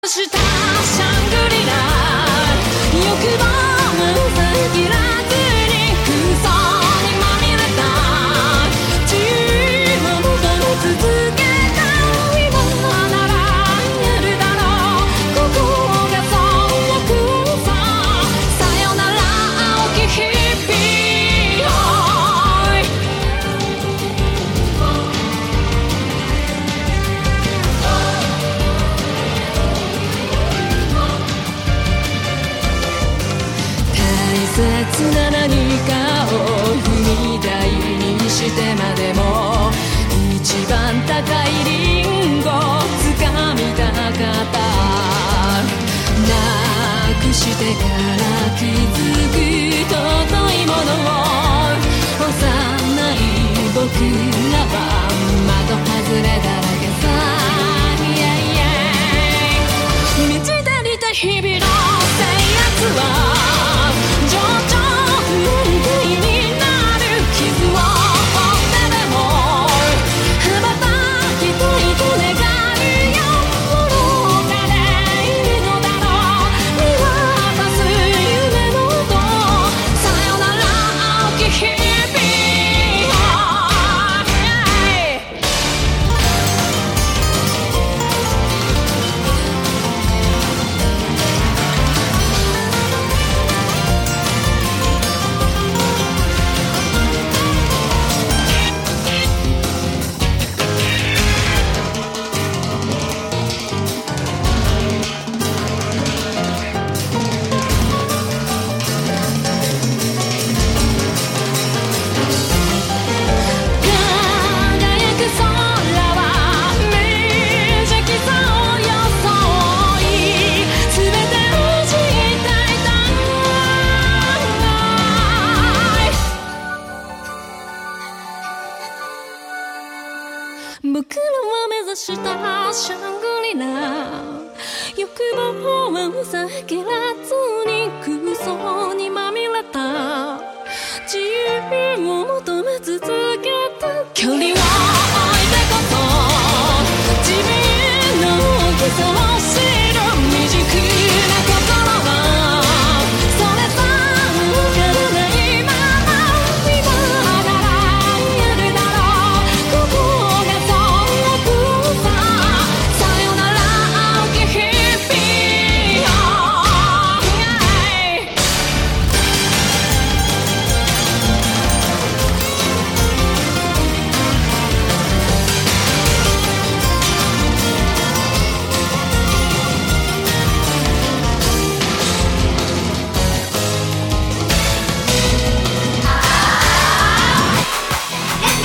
したシャングリラ欲望も先らずに空想にまみれた自由を求め続けた今なら言えるだろうここがそうくささよなら青き日々大切な何かを踏み台にしてまでも一番高いリンゴを掴みたかったなくしてから気づく尊いものを幼い僕らは的外れだらけさ満ち足りた日々の制圧は情緒不意になる傷を負ってでも羽ばたきたいと願うよ愚かでいいのだろう見渡す夢の音さよなら青き日々僕らは目指したシャングリラ欲望は避けらずに空想にまみれた自由を求め続けた距離は